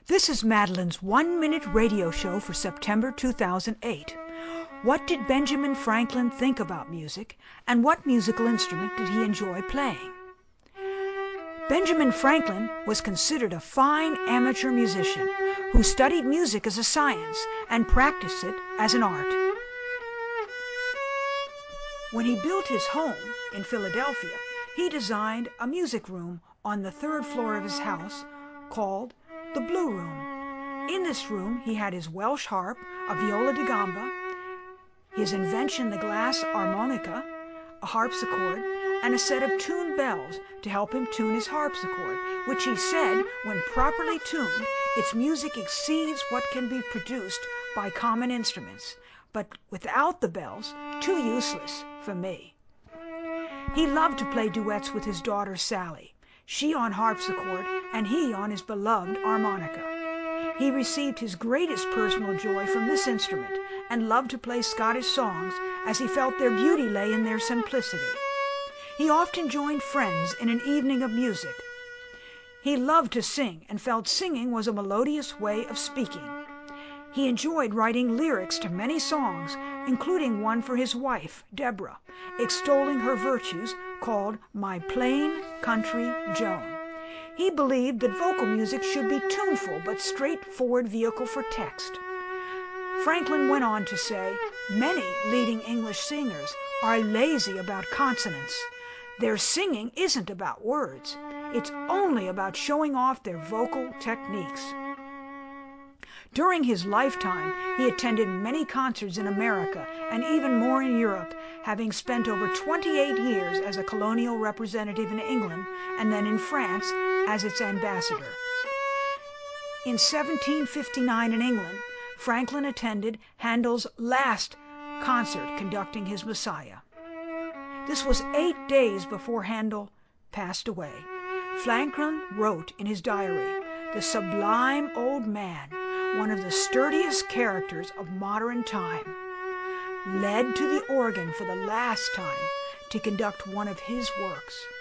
This is Madeline's 1-minute radio show for September 2008. What did Benjamin Franklin think about music, and what musical instrument did he enjoy playing? Benjamin Franklin was considered a fine amateur musician who studied music as a science and practiced it as an art. When he built his home in Philadelphia, he designed a music room on the third floor of his house called the Blue Room. In this room he had his Welsh harp, a viola da gamba, his invention the glass harmonica, a harpsichord, and a set of tuned bells to help him tune his harpsichord, which he said, when properly tuned, its music exceeds what can be produced by common instruments, but without the bells, too useless for me. He loved to play duets with his daughter Sally, she on harpsichord and he on his beloved harmonica. He received his greatest personal joy from this instrument and loved to play Scottish songs as he felt their beauty lay in their simplicity. He often joined friends in an evening of music. He loved to sing and felt singing was a melodious way of speaking. He enjoyed writing lyrics to many songs, including one for his wife, Deborah, extolling her virtues, called My Plain Country Joan. He believed that vocal music should be tuneful but straightforward vehicle for text. Franklin went on to say, many leading English singers are lazy about consonants. Their singing isn't about words. It's only about showing off their vocal techniques. During his lifetime, he attended many concerts in America and even more in Europe, having spent over 28 years as a colonial representative in England and then in France as its ambassador. In 1759 in England, Franklin attended Handel's last concert conducting his Messiah. This was 8 days before Handel passed away. Franklin wrote in his diary, "The sublime old man, one of the sturdiest characters of modern time, led to the organ for the last time to conduct one of his works.